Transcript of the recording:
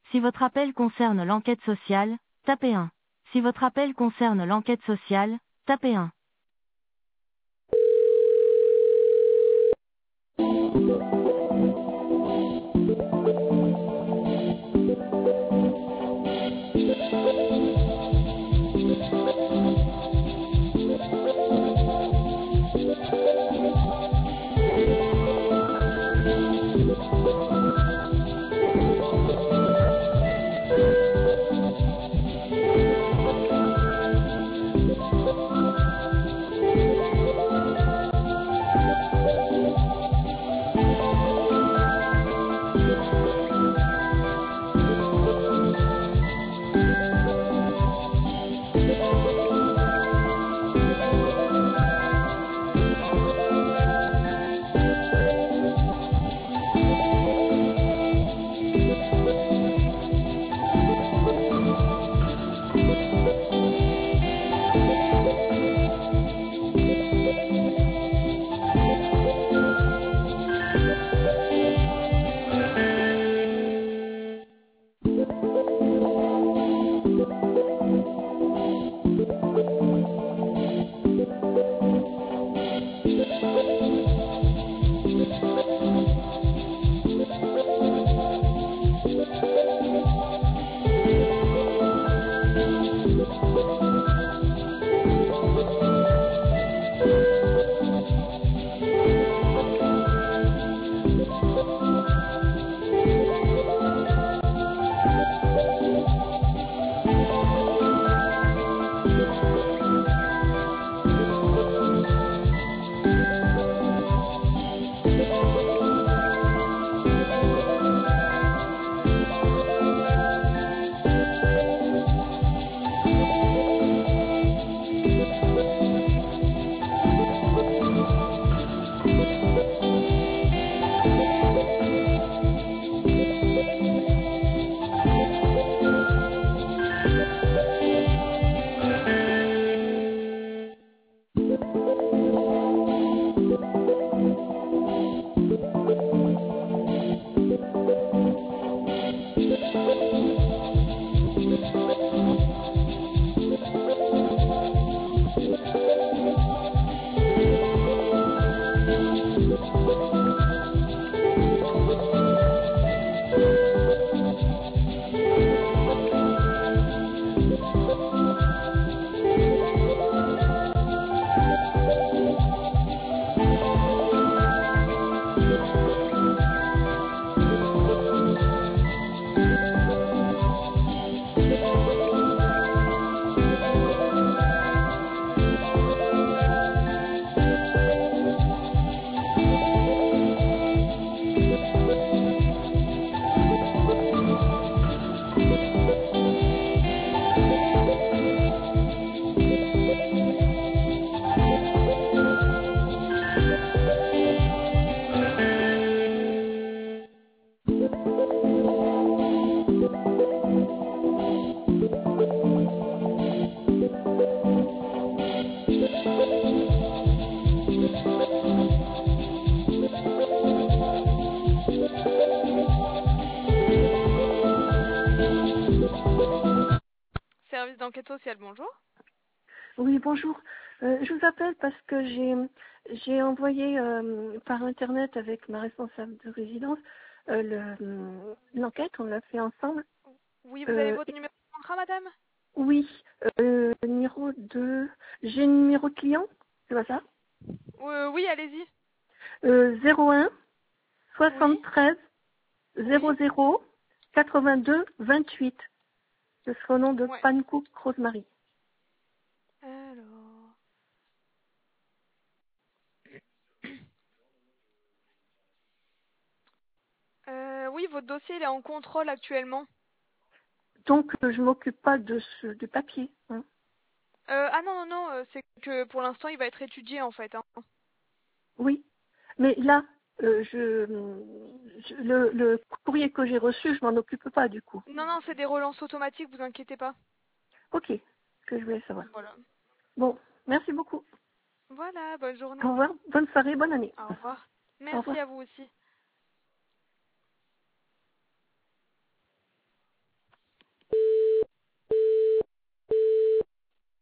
Si votre appel concerne l'enquête sociale, tapez 1. Si votre appel concerne l'enquête sociale, tapez 1. Service d'enquête sociale, bonjour. Oui, bonjour. Je vous appelle parce que j'ai envoyé par Internet avec ma responsable de résidence l'enquête, on l'a fait ensemble. Oui, vous avez votre numéro de contrat, madame? Oui, numéro de... J'ai le numéro de client, c'est pas ça? Oui, allez-y. 01 73 Oui. 00 82 28. Ce sera au nom de Ouais. Pankouk Rosemary. Alors... oui, votre dossier il est en contrôle actuellement. Donc, je m'occupe pas du papier. Hein. Ah non, c'est que pour l'instant il va être étudié en fait. Hein. Oui, mais là, le courrier que j'ai reçu, je m'en occupe pas du coup. Non, c'est des relances automatiques, vous inquiétez pas. Ok, ce que je voulais savoir. Voilà. Bon, merci beaucoup. Voilà, bonne Au journée. revoir, bonne soirée, bonne année. Au revoir. Au revoir. Merci à vous aussi.